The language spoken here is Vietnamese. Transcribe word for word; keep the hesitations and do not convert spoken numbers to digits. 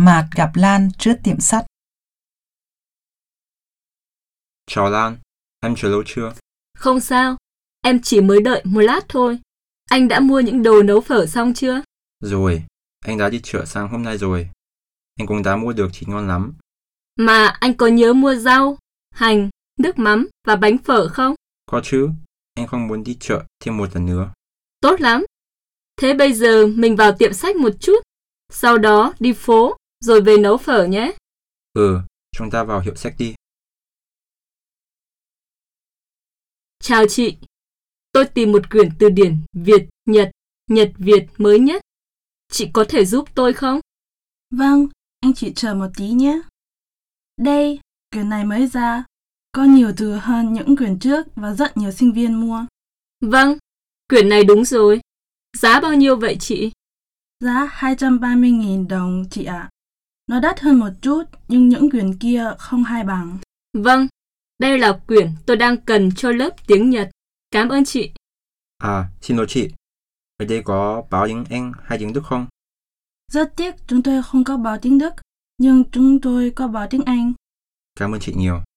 Mạt gặp Lan trước tiệm sắt. Chào Lan, em chờ lâu chưa? Không sao, em chỉ mới đợi một lát thôi. Anh đã mua những đồ nấu phở xong chưa? Rồi, anh đã đi chợ sáng hôm nay rồi. Anh cũng đã mua được thịt ngon lắm. Mà anh có nhớ mua rau, hành, nước mắm và bánh phở không? Có chứ, anh không muốn đi chợ thêm một lần nữa. Tốt lắm. Thế bây giờ mình vào tiệm sách một chút, sau đó đi phố, rồi về nấu phở nhé. Ừ, chúng ta vào hiệu sách đi. Chào chị. Tôi tìm một quyển từ điển Việt, Nhật, Nhật, Việt mới nhất. Chị có thể giúp tôi không? Vâng, anh chị chờ một tí nhé. Đây, quyển này mới ra. Có nhiều từ hơn những quyển trước và rất nhiều sinh viên mua. Vâng, quyển này đúng rồi. Giá bao nhiêu vậy chị? Giá hai trăm ba mươi nghìn đồng chị ạ. Nó đắt hơn một chút, nhưng những quyển kia không hai bằng. Vâng, đây là quyển tôi đang cần cho lớp tiếng Nhật. Cảm ơn chị. À, xin lỗi chị. Ở đây có báo tiếng Anh hay tiếng Đức không? Rất tiếc chúng tôi không có báo tiếng Đức, nhưng chúng tôi có báo tiếng Anh. Cảm ơn chị nhiều.